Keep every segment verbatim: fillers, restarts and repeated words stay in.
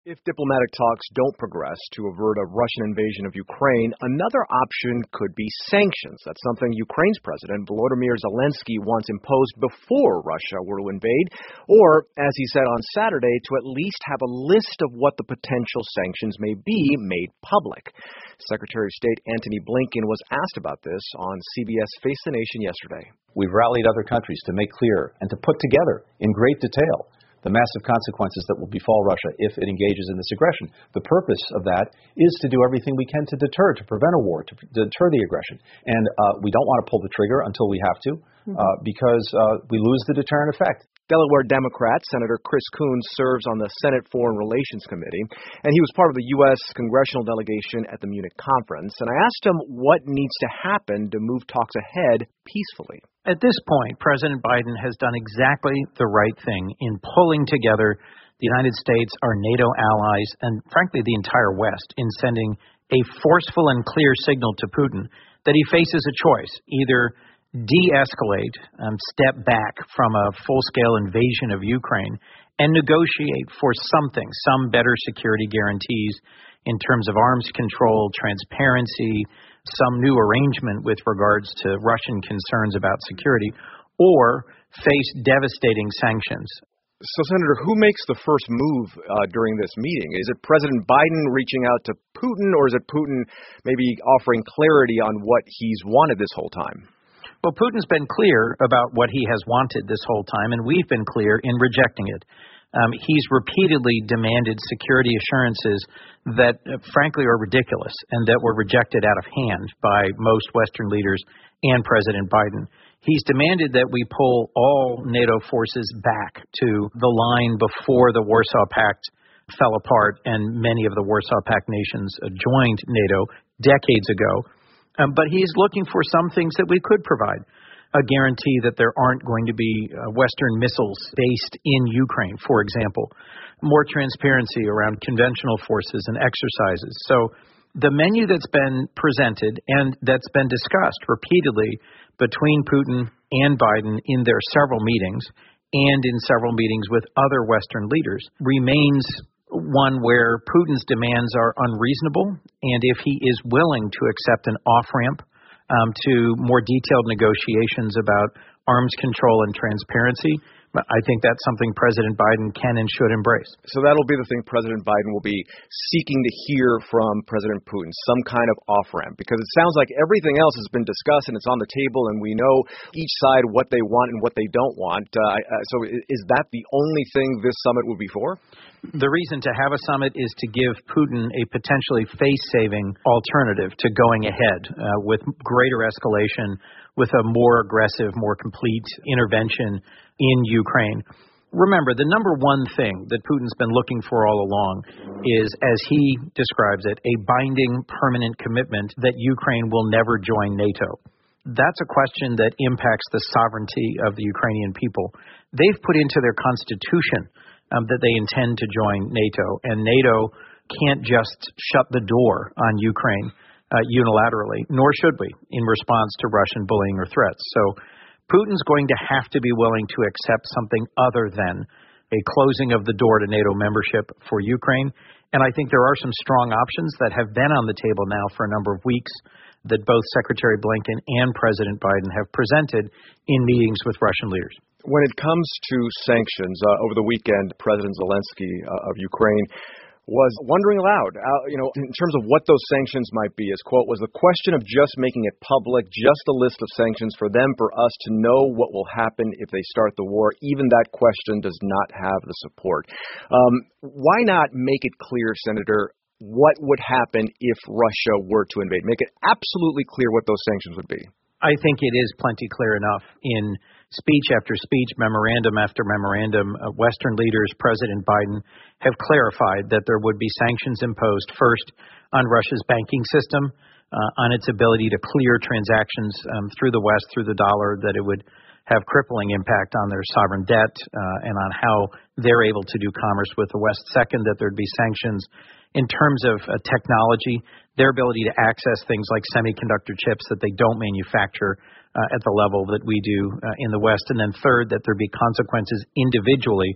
If diplomatic talks don't progress to avert a Russian invasion of Ukraine, another option could be sanctions. That's something Ukraine's President Volodymyr Zelensky wants imposed before Russia were to invade, or, as he said on Saturday, to at least have a list of what the potential sanctions may be made public. Secretary of State Antony Blinken was asked about this on C B S Face the Nation yesterday. We've rallied other countries to make clear and to put together in great detail the massive consequences that will befall Russia if it engages in this aggression. The purpose of that is to do everything we can to deter, to prevent a war, to deter the aggression. And uh, we don't want to pull the trigger until we have to, uh, because uh, we lose the deterrent effect. Delaware Democrat Senator Chris Coons serves on the Senate Foreign Relations Committee, and he was part of the U S congressional delegation at the Munich conference. And I asked him what needs to happen to move talks ahead peacefully. At this point, President Biden has done exactly the right thing in pulling together the United States, our NATO allies, and frankly the entire West in sending a forceful and clear signal to Putin that he faces a choice: either de-escalate, um, step back from a full-scale invasion of Ukraine, and negotiate for something, some better security guarantees in terms of arms control, transparency, some new arrangement with regards to Russian concerns about security, or face devastating sanctions. So, Senator, who makes the first move uh, during this meeting? Is it President Biden reaching out to Putin, or is it Putin maybe offering clarity on what he's wanted this whole time? Well, Putin's been clear about what he has wanted this whole time, and we've been clear in rejecting it. Um, he's repeatedly demanded security assurances that, uh, frankly, are ridiculous and that were rejected out of hand by most Western leaders and President Biden. He's demanded that we pull all NATO forces back to the line before the Warsaw Pact fell apart and many of the Warsaw Pact nations uh, joined NATO decades ago. Um, but he's looking for some things that we could provide. A guarantee that there aren't going to be uh, Western missiles based in Ukraine, for example. More transparency around conventional forces and exercises. So the menu that's been presented and that's been discussed repeatedly between Putin and Biden in their several meetings and in several meetings with other Western leaders remains one where Putin's demands are unreasonable, and if he is willing to accept an off-ramp um, to more detailed negotiations about arms control and transparency, I think that's something President Biden can and should embrace. So that'll be the thing President Biden will be seeking to hear from President Putin, some kind of off-ramp, because it sounds like everything else has been discussed and it's on the table, and we know each side what they want and what they don't want. Uh, so is that the only thing this summit will be for? The reason to have a summit is to give Putin a potentially face-saving alternative to going ahead uh, with greater escalation, with a more aggressive, more complete intervention in Ukraine. Remember, the number one thing that Putin's been looking for all along is, as he describes it, a binding permanent commitment that Ukraine will never join NATO. That's a question that impacts the sovereignty of the Ukrainian people. They've put into their constitution um, that they intend to join NATO, and NATO can't just shut the door on Ukraine uh, unilaterally, nor should we, in response to Russian bullying or threats. So Putin's going to have to be willing to accept something other than a closing of the door to NATO membership for Ukraine. And I think there are some strong options that have been on the table now for a number of weeks that both Secretary Blinken and President Biden have presented in meetings with Russian leaders. When it comes to sanctions, uh, over the weekend, President Zelensky uh, of Ukraine was wondering aloud, uh, you know, in terms of what those sanctions might be. His quote was, "The question of just making it public, just a list of sanctions for them, for us to know what will happen if they start the war, even that question does not have the support." Um, why not make it clear, Senator, what would happen if Russia were to invade? Make it absolutely clear what those sanctions would be. I think it is plenty clear enough in speech after speech, memorandum after memorandum. Uh, Western leaders, President Biden, have clarified that there would be sanctions imposed first on Russia's banking system, uh, on its ability to clear transactions um, through the West, through the dollar, that it would have crippling impact on their sovereign debt uh, and on how they're able to do commerce with the West. Second, that there'd be sanctions in terms of uh, technology, their ability to access things like semiconductor chips that they don't manufacture uh, at the level that we do uh, in the West. And then third, that there'd be consequences individually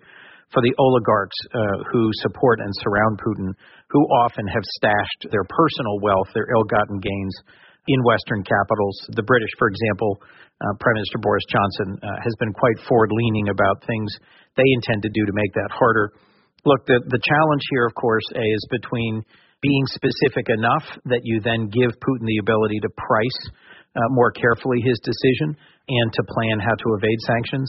for the oligarchs uh, who support and surround Putin, who often have stashed their personal wealth, their ill-gotten gains, in Western capitals. The British, for example, uh, Prime Minister Boris Johnson uh, has been quite forward-leaning about things they intend to do to make that harder. Look, the, the challenge here, of course, A, is between being specific enough that you then give Putin the ability to price uh, more carefully his decision and to plan how to evade sanctions,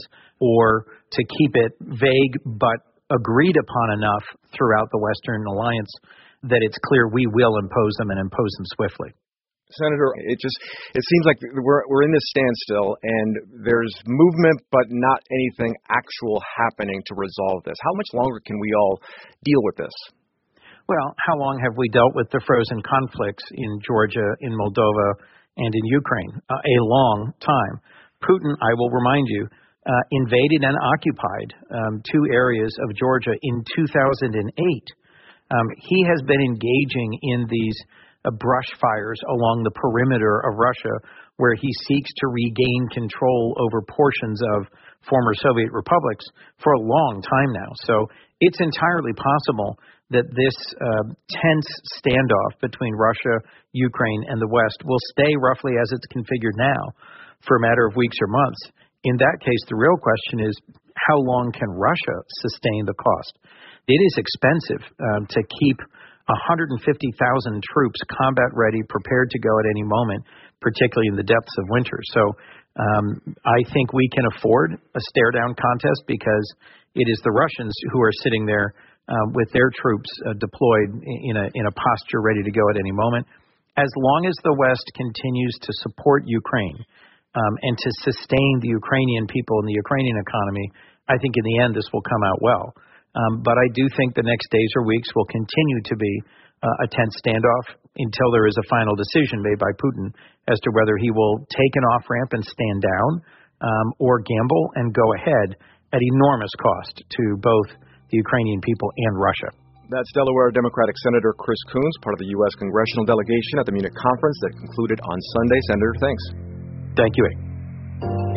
or to keep it vague but agreed upon enough throughout the Western alliance that it's clear we will impose them and impose them swiftly. Senator, it just it seems like we're we're in this standstill, and there's movement, but not anything actual happening to resolve this. How much longer can we all deal with this? Well, how long have we dealt with the frozen conflicts in Georgia, in Moldova, and in Ukraine? Uh, a long time. Putin, I will remind you, uh, invaded and occupied um, two areas of Georgia in two thousand eight. Um, he has been engaging in these uh, brush fires along the perimeter of Russia, where he seeks to regain control over portions of former Soviet republics for a long time now. So it's entirely possible that this uh, tense standoff between Russia, Ukraine, and the West will stay roughly as it's configured now for a matter of weeks or months. In that case, the real question is, how long can Russia sustain the cost? It is expensive um, to keep one hundred fifty thousand troops combat ready, prepared to go at any moment, particularly in the depths of winter. So um, I think we can afford a stare-down contest, because it is the Russians who are sitting there uh, with their troops uh, deployed in a, in a posture ready to go at any moment. As long as the West continues to support Ukraine um, and to sustain the Ukrainian people and the Ukrainian economy, I think in the end this will come out well. Um, but I do think the next days or weeks will continue to be uh, a tense standoff until there is a final decision made by Putin as to whether he will take an off-ramp and stand down um, or gamble and go ahead at enormous cost to both the Ukrainian people and Russia. That's Delaware Democratic Senator Chris Coons, part of the U S congressional delegation at the Munich conference that concluded on Sunday. Senator, thanks. Thank you, A.